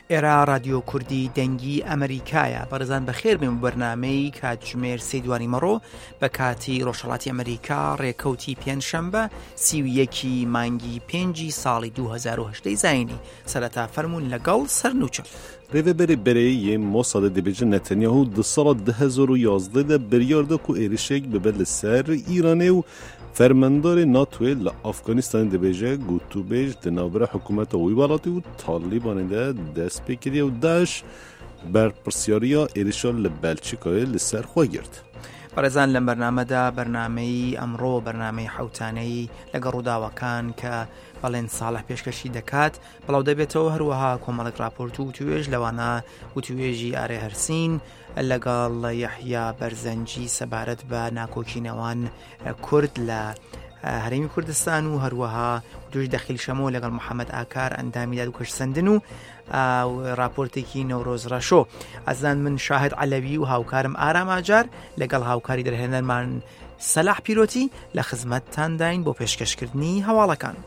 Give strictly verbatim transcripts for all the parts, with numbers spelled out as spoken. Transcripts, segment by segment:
ئێرە رادیۆ کوردی دەنگی ئەمریکایە. بەڕێزان بەخێر بێن بەرنامەی کاتژمێر سێ دوانی مەڕۆ بە کاتی ڕۆژهەڵاتی ئەمریکا ڕێکەوتی پێنجشەمبە سی و یەکی مانگی پێنجی ساڵی دوو هەزار و هەشت زاینی. سەرەتا فەرموون لەگەڵ سەرنووچە. Rêveberê berê Mossadê dibêje Netanyahu di sala du hezar û yazdeh de biryar da ku êrişek bibe li ser Îranê û fermendarê NATOyê li Afganistanê dibêje gotûbêj di navbera hikûmeta wî welatî û Talibanê de dest pê kiriye û Daesh berpirsyariya êrişa li Belçîkayê li ser xwe girt. بەڕێزان لەم بەرنامەدا بەرنامەی ئەمڕۆ بەرنامەی حەوتانەی لەگەڵ ڕووداوەکان کە بەڵێن ساڵح پێشکەشی دەکات بەڵاو دەبێتەوە هەروەها کۆمەڵێک راپۆرت و توێژ لەوانە وتوێژی ئارێ هەرسین لەگەڵ یەحیا بەرزەنجی سەبارەت بە ناکۆکینەوان کورد لە هەرێمی کوردستان و هەروەها دوژ دەخیل شەمۆ لەگەڵ محەممەد ئاکار ئەندامی دادوکەش سندن و راپۆرتێکی نەورۆز ڕەشۆ. ئەزان من شاهد عەلەوی و هاوکارم ئارام ئاجار لەگەڵ هاوکاری دەرهێنەرمان سەلاح پیرۆتی لە خزمەتتان داین بۆ پێشکەشکردنی هەواڵەکان.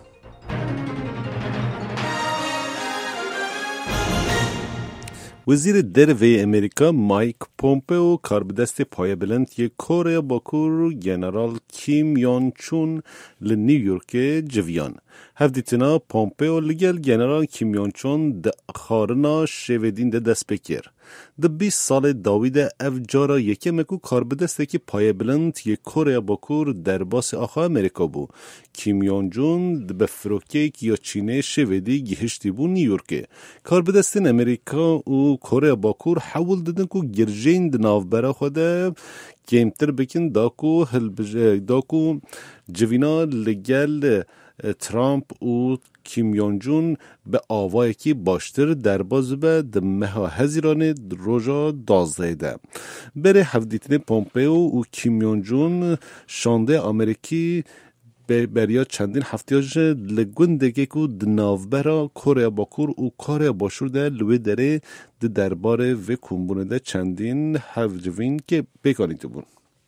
Wezîrê Derveyê Amerîka Mike Pompeo karbidestê payebilind yê Koreya Bakur General Kim Jong-un li New Yorkê civiyan. Hevdîtina Pompeo li gel General Kim Jong-un di xarina şêvedîn de dest pê kir. Di bîst salê dawî de ev cara yekemek û karbidestekî payebilind yê Koreya Bakur derbasê axa Amerîka bû. Kim Jong-un di befirokeyek ya Çînê şêvedî gihiştî bû New Yorkê. Karbidestên Amerîka û Koreya Bakur hewil didin ku girjeyên di navbera xwe de kêmtir bikin da ku da ku civîna li gel Trump û Kim Jong-un bi avayekî baştir derbas be di meha Hezîranê roja duwazdehê de. Berê hevdîtinê Pompeo û Kim Jong-un şandê Amerîkî beriya çendîn heftiya ji li gundekê ku di navbera Koreya Bakur û Koreya Başûr de li wê derê di derbarê vê kombûnê de çendîn hevcivîn kê pêkanî bûn.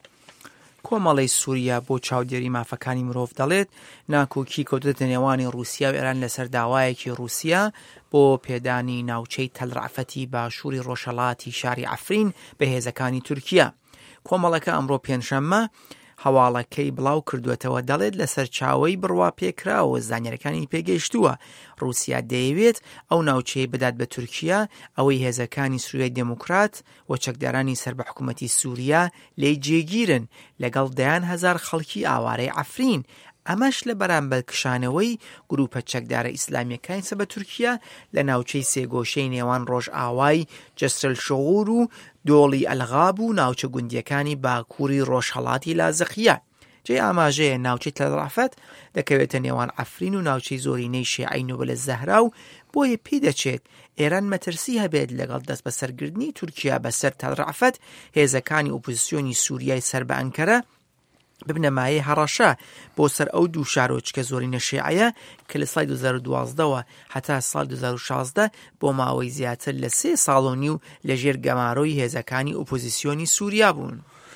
کۆمەڵی سووریا بۆ چاودێری مافەکانی مرۆڤ دەڵێت ناکۆکی کەوتوتە نێوانی رووسیا و ئێران لەسەر داوایەکی رووسیا بۆ پێدانی ناوچەی تەلڕعفەتی باشووری ڕۆژهەڵاتی شاری عەفرین بە هێزەکانی تورکیا. کۆمەڵەکە ئەمڕۆ پێنجشەممە هەواڵەکەی بڵاو کردوێتەوە دەڵێت لەسەر چاوەی بڕوا پێکراوە زانیاریەکانی پێگەیشتووە رووسیا دەیەوێت ئەو ناوچەی بدات بە تورکیا ئەوەی هێزەکانی سووریای دموکرات و چەکدارانی سەر بە حکوومەتی سووریا لێی جێگیرن لەگەڵ دەیان هەزار خەڵکی ئاوارەی عەفرین. ئەمەش لە بەرامبەر کشانەوەی گروپە چەکدارە ئیسلامیەکانی سە بە تورکیا لە ناوچەی سێگۆشەی نێوان ڕۆژ ئاوای جەسرەل شەغوور و دۆڵی ئەلغاب و ناوچە گوندیەکانی باکووری ڕۆژهەڵاتی لازەقیە. جێ ئاماژەیە ناوچەی تەلڕعفەت دەکەوێتە نێوان عەفرین و ناوچەی زۆرینەی شیعەی نۆبەلە زەهرا و بۆیە پێی دەچێت ئێران مەترسی هەبێت لەگەڵ دەست بە سەرگردنی تورکیا بەسەر تەلڕعفەت هێزەکانی ئۆپۆزیسیۆنی سووریای سەر بە ئەنکەرە ببنەمایە هەڕەشە بۆ سەر ئەو دوو شارۆچکە زۆرینە شیعەیە کە لە ساڵی دوو هەزار و دوازدەوە هەتا ساڵ دوو هەزار و شازدە بۆ ماوەی زیاتر لە سێ ساڵ و نیو لەژێر گەمارۆی هێزەکانی ئۆپۆزیسیۆنی سووریا بوون.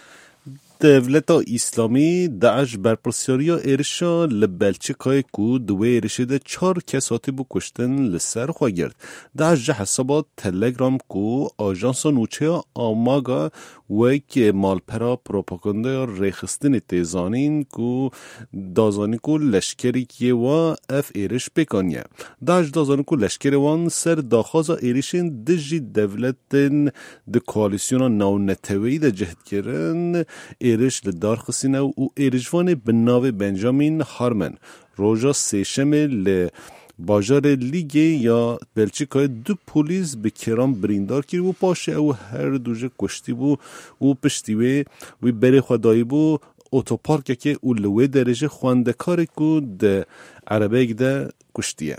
Devleta İslamî Daesh berpirsyariya êrişa li Belçîkayê ku di wê êrişê de çar kes hatîbû kuştin li ser xwe girt. Daesh ji hesaba Telegram ku ajansa nûçeya Amaga wek malpera propagandaya rêxistinê tê zanîn ku dazanî ku leşkerîkê wa ev êriş pêkaniye. Daesh dazanî ku leşkerê wan ser daxwaza êrişên di jî devletên di koalîsyona navneteweyî de cihedkirin êriş li darxisîne û êrişvanê bi navê Benjamin Harman roja sêşemê li bajarê Lîgê ya Belçîkayê du polîs bi kêran birîndar kir û paşê ew her du jî kuştî bû û piştî wê wî berê xwe dayîbû otoparkekê û li wê derê jî xwendekarek ku di erebeyek de kuştiye.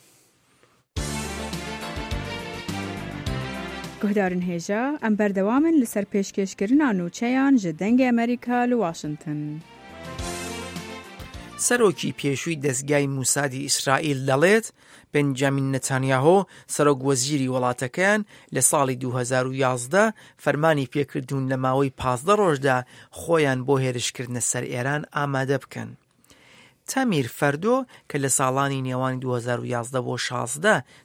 گهدارن هێژە ئەم بەردەوامن لەسەر پێشکەشکردنا نووچەیان ji dengê Amerîka li Washington. سەرۆکی پێشووی دەستگای موسادی ئیسرائیل دەڵێت بنجامین نەتانیاهۆ سەرۆک وەزیری وڵاتەکەیان لە ساڵی دوو هەزار و یازدە فەرمانی پێکردوون لە ماوەی پازدە ڕۆژدا خۆیان بۆ هێرشکردنە سەر ئێران ئامادە بکەن. تەمیر فەردۆ کە لە ساڵانی نێوانی دوو هەزار و یازدە بۆ شازدە